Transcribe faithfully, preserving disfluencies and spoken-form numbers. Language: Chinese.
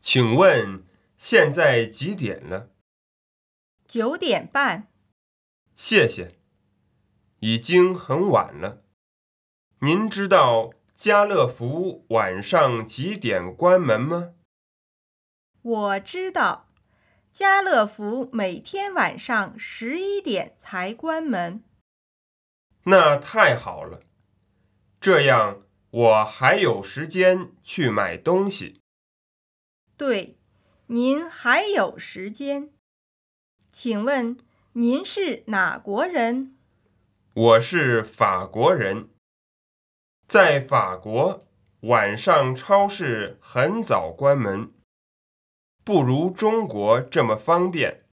请问现在几点了？ 九点半。 谢谢。已经很晚了。您知道家乐福晚上几点关门吗？ 我知道，家乐福每天晚上十一点才关门。 那太好了，这样我还有时间去买东西。 对，您还有时间。请问您是哪国人？ 我是法国人。在法国，晚上超市很早关门，不如中国这么方便。